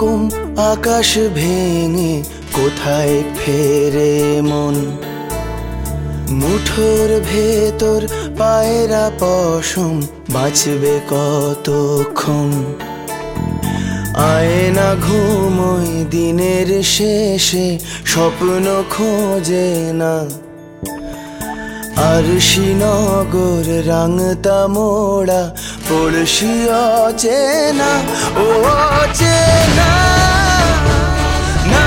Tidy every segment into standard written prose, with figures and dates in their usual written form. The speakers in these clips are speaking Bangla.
রকম আকাশ ভেঙে কোথায় ফেরে মন। মুঠোর ভেতর পায়রা পশম বাঁচবে কতক্ষণ। আয়না ঘুমোয় দিনের শেষে স্বপ্ন খোঁজে না। আর শ্রীনগর রাঙতা মোড়া পড়শি অচেনা, ও অচেনা না,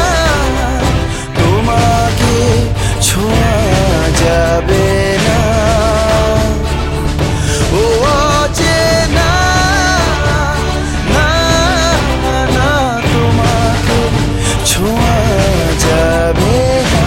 তোমাকে ছোঁয়া যাবে না। ও অচেনা না, না, তোমাকে ছোঁয়া যাবে না।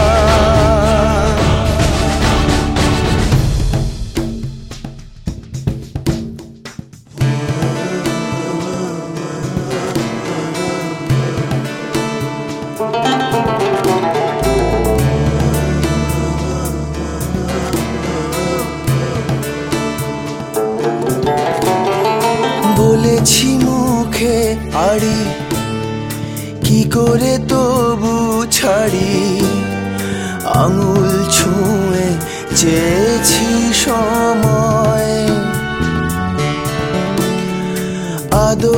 বলেছি মুখে আড়ি, কি করে তবু ছাড়ি। আঙুল ছুঁয়ে চেয়েছি সময়।